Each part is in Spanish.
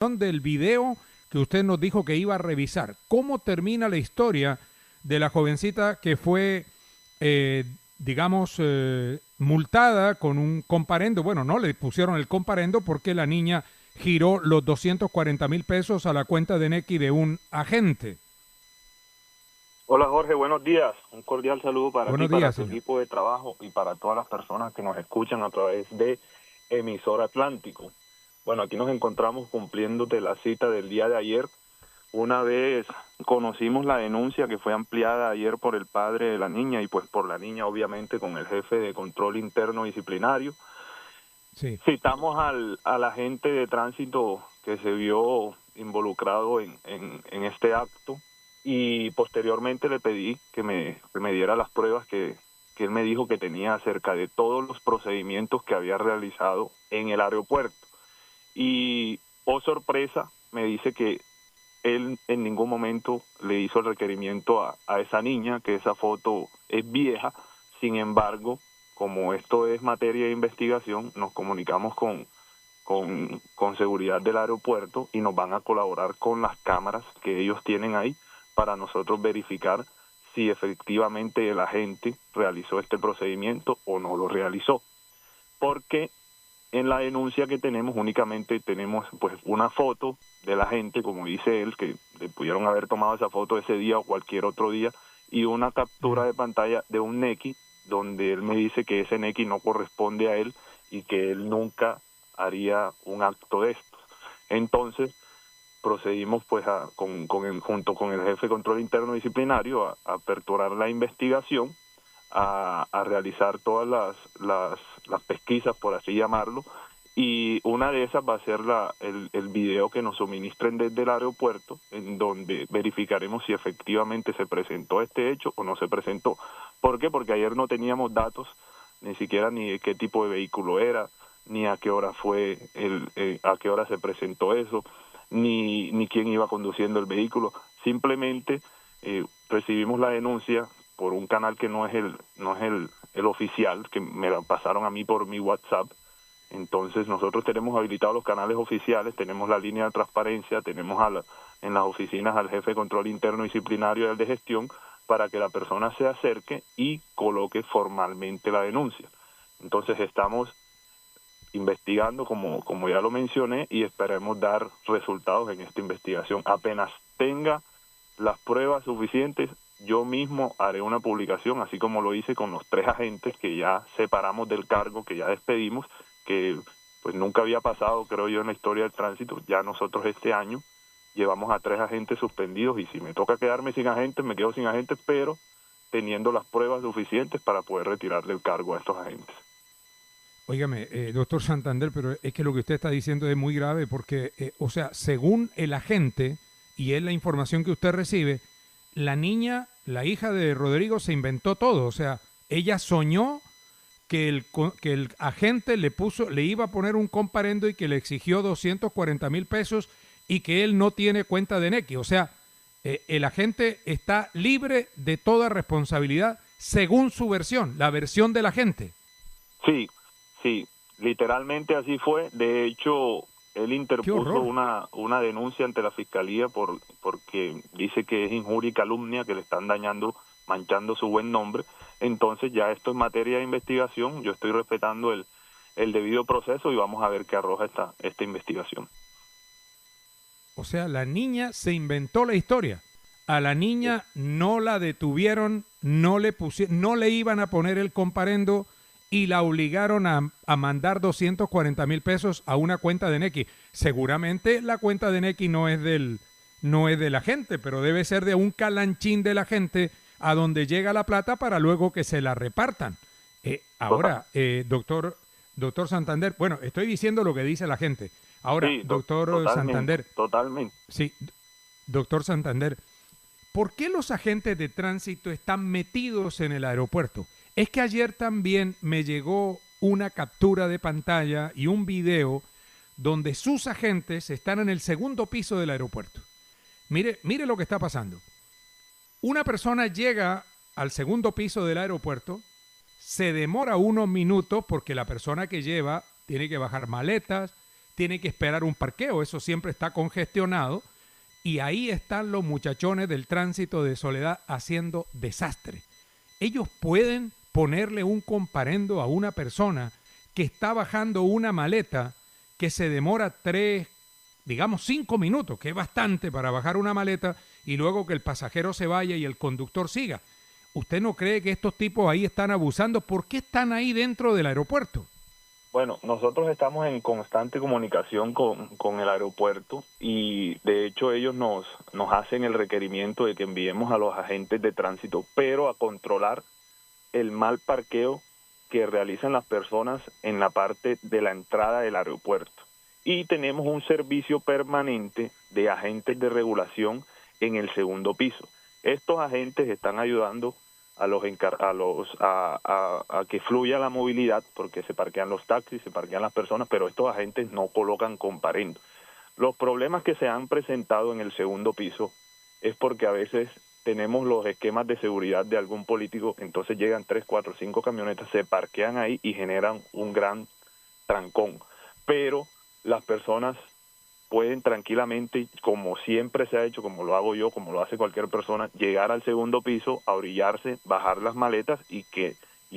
del video que usted nos dijo que iba a revisar. ¿Cómo termina la historia de la jovencita que fue, multada con un comparendo? Bueno, no le pusieron el comparendo porque la niña giró los 240,000 pesos a la cuenta de Nequi de un agente. Hola Jorge, buenos días. Un cordial saludo para Buenos ti, para días, tu señor. equipo de trabajo y para todas las personas que nos escuchan a través de Emisora Atlántico. Bueno, aquí nos encontramos cumpliéndote la cita del día de ayer. Una vez conocimos la denuncia que fue ampliada ayer por el padre de la niña y pues por la niña obviamente con el jefe de control interno disciplinario. Sí. Citamos al agente de tránsito que se vio involucrado en este acto y posteriormente le pedí que me diera las pruebas que él me dijo que tenía acerca de todos los procedimientos que había realizado en el aeropuerto. Y, oh sorpresa, me dice que él en ningún momento le hizo el requerimiento a esa niña, que esa foto es vieja. Sin embargo, como esto es materia de investigación, nos comunicamos con seguridad del aeropuerto y nos van a colaborar con las cámaras que ellos tienen ahí para nosotros verificar si efectivamente el agente realizó este procedimiento o no lo realizó. Porque en la denuncia que tenemos únicamente tenemos pues una foto de la gente, como dice él, que le pudieron haber tomado esa foto ese día o cualquier otro día, y una captura de pantalla de un Nequi, donde él me dice que ese Nequi no corresponde a él y que él nunca haría un acto de estos. Entonces, procedimos pues junto con el jefe de control interno disciplinario a aperturar la investigación, a realizar todas las pesquisas, por así llamarlo, y una de esas va a ser el video que nos suministren desde el aeropuerto, en donde verificaremos si efectivamente se presentó este hecho o no se presentó. ¿Por qué? Porque ayer no teníamos datos, ni siquiera ni de qué tipo de vehículo era, ni a qué hora fue, a qué hora se presentó eso, ni quién iba conduciendo el vehículo. Simplemente recibimos la denuncia por un canal que no es el oficial, que me la pasaron a mí por mi WhatsApp. Entonces nosotros tenemos habilitados los canales oficiales, tenemos la línea de transparencia, tenemos en las oficinas al jefe de control interno disciplinario y al de gestión para que la persona se acerque y coloque formalmente la denuncia. Entonces estamos investigando, como ya lo mencioné, y esperemos dar resultados en esta investigación. Apenas tenga las pruebas suficientes, yo mismo haré una publicación, así como lo hice con los 3 agentes que ya separamos del cargo, que ya despedimos, que pues nunca había pasado, creo yo, en la historia del tránsito. Ya nosotros este año llevamos a 3 agentes suspendidos y si me toca quedarme sin agentes, me quedo sin agentes, pero teniendo las pruebas suficientes para poder retirar del cargo a estos agentes. Óigame, doctor Santander, pero es que lo que usted está diciendo es muy grave porque, según el agente, y es la información que usted recibe, la niña, la hija de Rodrigo, se inventó todo. O sea, ella soñó que el agente le iba a poner un comparendo y que le exigió 240,000 pesos y que él no tiene cuenta de Nequi. O sea, el agente está libre de toda responsabilidad según su versión, la versión del agente. Sí, literalmente así fue. De hecho, él interpuso una denuncia ante la fiscalía porque dice que es injuria y calumnia, que le están manchando su buen nombre. Entonces ya esto es materia de investigación. Yo estoy respetando el debido proceso y vamos a ver qué arroja esta investigación. O sea, la niña se inventó la historia. A la niña no la detuvieron, no le iban a poner el comparendo y la obligaron a mandar 240,000 pesos a una cuenta de Nequi. Seguramente la cuenta de Nequi no es del agente, pero debe ser de un calanchín del agente a donde llega la plata para luego que se la repartan. Ahora, doctor Santander, bueno, estoy diciendo lo que dice la gente. Ahora, Sí, doctor Santander. Totalmente. Sí, doctor Santander, ¿por qué los agentes de tránsito están metidos en el aeropuerto? Es que ayer también me llegó una captura de pantalla y un video donde sus agentes están en el segundo piso del aeropuerto. Mire lo que está pasando. Una persona llega al segundo piso del aeropuerto, se demora unos minutos porque la persona que lleva tiene que bajar maletas, tiene que esperar un parqueo, eso siempre está congestionado, y ahí están los muchachones del tránsito de Soledad haciendo desastre. Ellos pueden ponerle un comparendo a una persona que está bajando una maleta que se demora 5 minutos, que es bastante para bajar una maleta, y luego que el pasajero se vaya y el conductor siga. ¿Usted no cree que estos tipos ahí están abusando? ¿Por qué están ahí dentro del aeropuerto? Bueno, nosotros estamos en constante comunicación con el aeropuerto y de hecho ellos nos hacen el requerimiento de que enviemos a los agentes de tránsito, pero a controlar el mal parqueo que realizan las personas en la parte de la entrada del aeropuerto. Y tenemos un servicio permanente de agentes de regulación en el segundo piso. Estos agentes están ayudando a que fluya la movilidad, porque se parquean los taxis, se parquean las personas, pero estos agentes no colocan comparendo. Los problemas que se han presentado en el segundo piso es porque a veces tenemos los esquemas de seguridad de algún político, entonces llegan 3, 4, 5 camionetas, se parquean ahí y generan un gran trancón. Pero las personas pueden tranquilamente, como siempre se ha hecho, como lo hago yo, como lo hace cualquier persona, llegar al segundo piso, a orillarse, bajar las maletas y que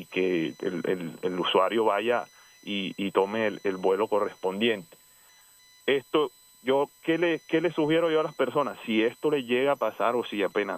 el usuario vaya y tome el vuelo correspondiente. Esto, ¿qué le sugiero yo a las personas? Si esto les llega a pasar o si apenas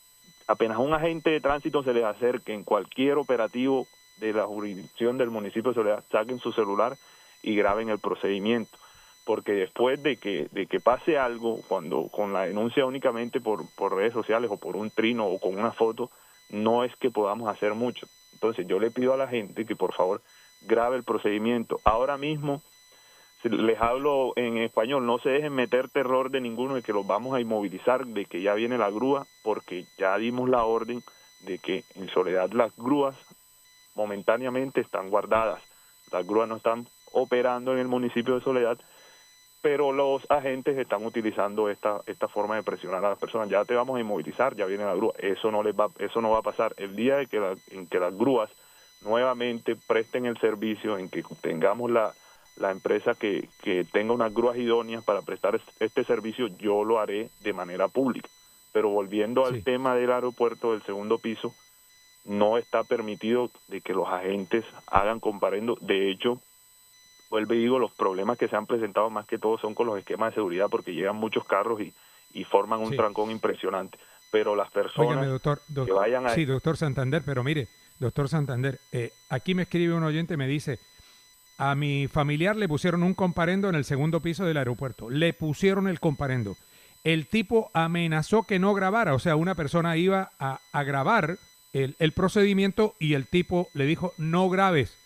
un agente de tránsito se les acerque en cualquier operativo de la jurisdicción del municipio de Soledad, saquen su celular y graben el procedimiento. Porque después de que pase algo, cuando con la denuncia únicamente por redes sociales o por un trino o con una foto, no es que podamos hacer mucho. Entonces yo le pido a la gente que por favor grabe el procedimiento. Ahora mismo les hablo en español, no se dejen meter terror de ninguno de que los vamos a inmovilizar, de que ya viene la grúa, porque ya dimos la orden de que en Soledad las grúas momentáneamente están guardadas. Las grúas no están operando en el municipio de Soledad, pero los agentes están utilizando esta forma de presionar a las personas. Ya te vamos a inmovilizar, ya viene la grúa. Eso no va a pasar. El día en que las grúas nuevamente presten el servicio, en que tengamos la empresa que tenga unas grúas idóneas para prestar este servicio, yo lo haré de manera pública. Pero volviendo al tema del aeropuerto del segundo piso, no está permitido de que los agentes hagan comparendo. De hecho, vuelvo y digo, los problemas que se han presentado más que todo son con los esquemas de seguridad, porque llegan muchos carros y forman un trancón impresionante. Pero las personas Óigame, que vayan a... Sí, doctor Santander, pero mire, doctor Santander, aquí me escribe un oyente, me dice, a mi familiar le pusieron un comparendo en el segundo piso del aeropuerto, le pusieron el comparendo. El tipo amenazó que no grabara, o sea, una persona iba a grabar el procedimiento y el tipo le dijo, no grabes,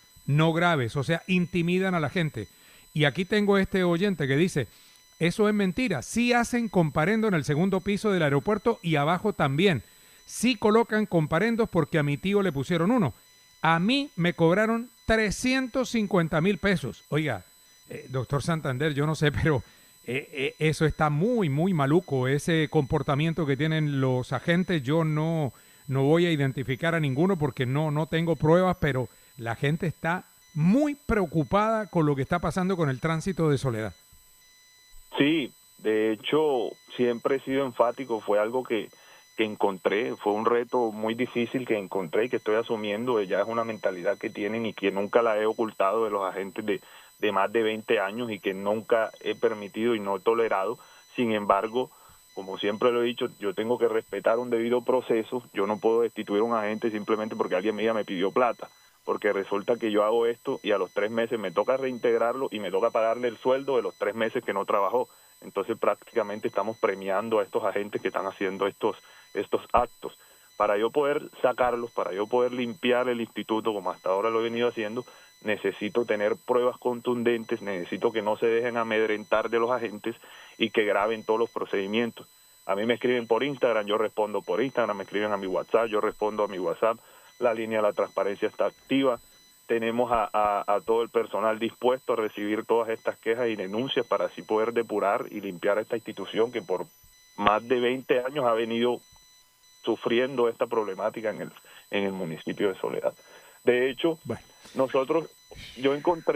o sea, intimidan a la gente. Y aquí tengo este oyente que dice, eso es mentira, sí hacen comparendo en el segundo piso del aeropuerto y abajo también. Sí colocan comparendos porque a mi tío le pusieron uno. A mí me cobraron 350,000 pesos. Oiga, doctor Santander, yo no sé, pero eso está muy, muy maluco, ese comportamiento que tienen los agentes. Yo no voy a identificar a ninguno porque no tengo pruebas, pero la gente está muy preocupada con lo que está pasando con el tránsito de Soledad. Sí, de hecho, siempre he sido enfático, fue algo que encontré, fue un reto muy difícil que encontré y que estoy asumiendo, ya es una mentalidad que tienen y que nunca la he ocultado de los agentes de más de 20 años y que nunca he permitido y no he tolerado. Sin embargo, como siempre lo he dicho, yo tengo que respetar un debido proceso, yo no puedo destituir a un agente simplemente porque alguien me pidió plata, porque resulta que yo hago esto y a los 3 meses me toca reintegrarlo y me toca pagarle el sueldo de los 3 meses que no trabajó. Entonces prácticamente estamos premiando a estos agentes que están haciendo estos actos. Para yo poder sacarlos, para yo poder limpiar el instituto como hasta ahora lo he venido haciendo, necesito tener pruebas contundentes, necesito que no se dejen amedrentar de los agentes y que graben todos los procedimientos. A mí me escriben por Instagram, yo respondo por Instagram, me escriben a mi WhatsApp, yo respondo a mi WhatsApp, la línea de la transparencia está activa, tenemos a todo el personal dispuesto a recibir todas estas quejas y denuncias para así poder depurar y limpiar esta institución que por más de 20 años ha venido sufriendo esta problemática en el municipio de Soledad. De hecho, yo encontré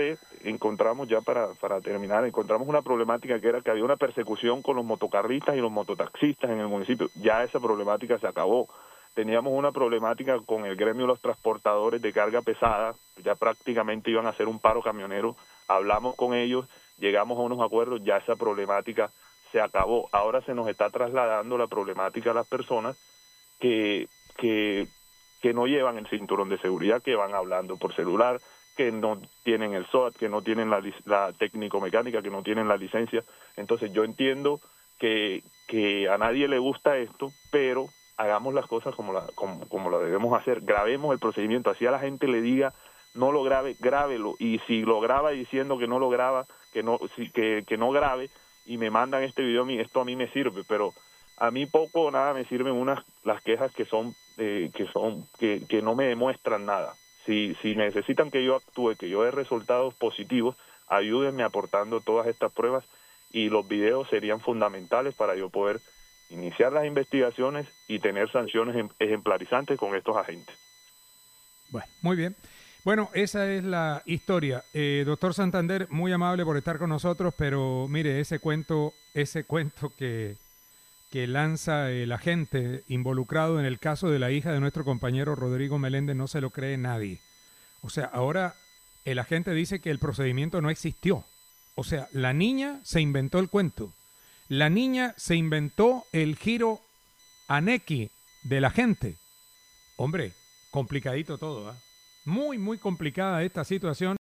encontramos ya para terminar, encontramos una problemática que era que había una persecución con los motocarristas y los mototaxistas en el municipio. Ya esa problemática se acabó. Teníamos una problemática con el gremio de los transportadores de carga pesada, ya prácticamente iban a hacer un paro camionero, hablamos con ellos, llegamos a unos acuerdos, ya esa problemática se acabó. Ahora se nos está trasladando la problemática a las personas que no llevan el cinturón de seguridad, que van hablando por celular, que no tienen el SOAT, que no tienen la técnico-mecánica, que no tienen la licencia. Entonces yo entiendo que a nadie le gusta esto, pero hagamos las cosas como la debemos hacer. Grabemos el procedimiento, así a la gente le diga, no lo grabe, grábelo. Y si lo graba diciendo que no lo graba, que no grabe, y me mandan este video, esto a mí me sirve, pero a mí poco o nada me sirven las quejas que no me demuestran nada. Si necesitan que yo actúe, que yo dé resultados positivos, ayúdenme aportando todas estas pruebas, y los videos serían fundamentales para yo poder iniciar las investigaciones y tener sanciones ejemplarizantes con estos agentes. Bueno, muy bien. Bueno, esa es la historia. Doctor Santander, muy amable por estar con nosotros, pero mire, ese cuento que lanza el agente involucrado en el caso de la hija de nuestro compañero Rodrigo Meléndez no se lo cree nadie. O sea, ahora el agente dice que el procedimiento no existió. O sea, la niña se inventó el cuento. La niña se inventó el giro anequi de la gente. Hombre, complicadito todo, ¿eh? Muy, muy complicada esta situación.